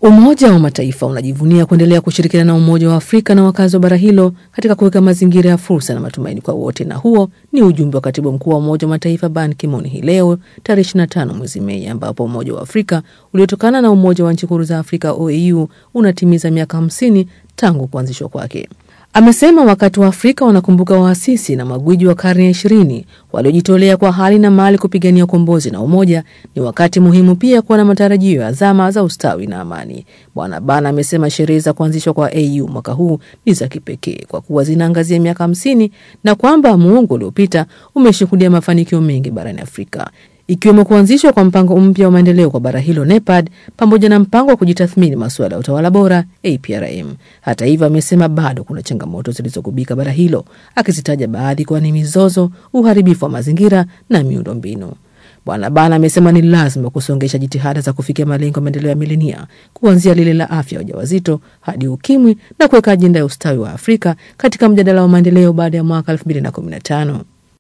Umoja wa Mataifa unajivunia kuendelea kushirikiana na Umoja wa Afrika na wakazi wa bara hilo katika kuweka mazingira ya fursa na matumaini kwa wote, na huo ni ujumbe wa Katibu Mkuu wa Umoja wa Mataifa Ban Ki-moon hii leo tarehe 25 mwezi Mei, ambapo Umoja wa Afrika uliotokana na Umoja wa Nchi Huru za Afrika OAU unatimiza miaka 50 tangu kuanzishwa kwake. Amesema wakati wa Afrika wanakumbuka waasisi na magwiji wa karne ya 20 waliojitolea kwa hali na mali kupigania ukombozi na umoja, ni wakati muhimu pia kuwa na matarajio ya zama za ustawi na amani. Bwana Ban amesema sherehe za kuanzishwa kwa AU mwaka huu ni za kipekee kwa kuwa zinaangazia miaka 50 na kwamba muongo uliopita umeshuhudia mafanikio mengi barani Afrika, ikiwemo kuanzishwa kwa mpango mpya wa maendeleo kwa bara hilo NEPAD, pamoja na mpango wa kujitathmini masuala ya utawala bora APRM. Hata hivyo, amesema bado kuna changamoto zilizokubika bara hilo, akizitaja baadhi kwa ni mizozo, uharibifu wa mazingira na miundombinu. Bwana Ban amesema ni lazima kusongesha jitihada za kufikia malengo ya maendeleo ya milenia, kuanzia lile la afya ya wajawazito hadi ukimwi, na kuweka ajenda ya ustawi wa Afrika katika mjadala wa maendeleo baada ya mwaka 2015.